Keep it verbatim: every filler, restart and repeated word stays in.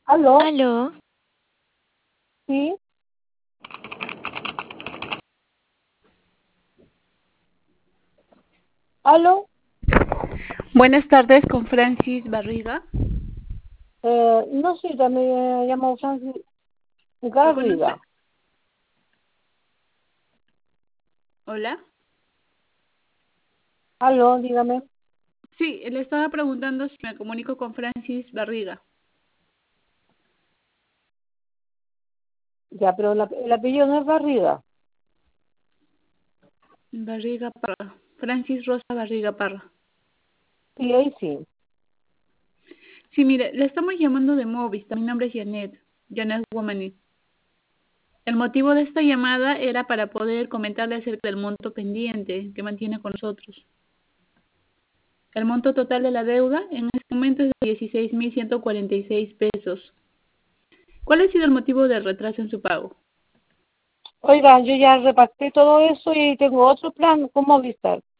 ¿Aló? Aló, ¿Sí? ¿Aló? Buenas tardes con Francis Barriga. Eh, no sé, me llamo Francis ¿Lo conoce? Garriga. Hola. ¿Aló? Dígame. Sí, le estaba preguntando si me comunico con Francis Barriga. Ya, pero la- el apellido no es Barriga. Barriga Parra. Francis Rosa Barriga Parra. Sí, ahí sí. Sí, mire, le estamos llamando de Movistar. Mi nombre es Janet. Janet Womani. El motivo de esta llamada era para poder comentarle acerca del monto pendiente que mantiene con nosotros. El monto total de la deuda en este momento es de dieciséis mil ciento cuarenta y seis pesos. ¿Cuál ha sido el motivo del retraso en su pago? Oiga, yo ya repacté todo eso y tengo otro plan con Movistar.